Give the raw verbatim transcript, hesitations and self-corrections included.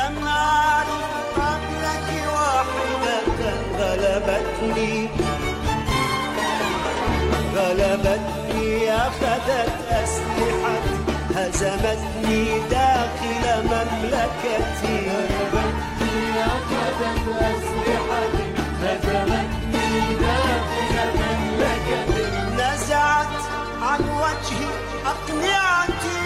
لم أعرف قبلك واحدة غلبتني غلبتني أخذت أسلحتي هزمتني داخل مملكتي غلبتني أخذت أسلحتي هزمتني داخل مملكتي نزعت عن وجهي أقنعتي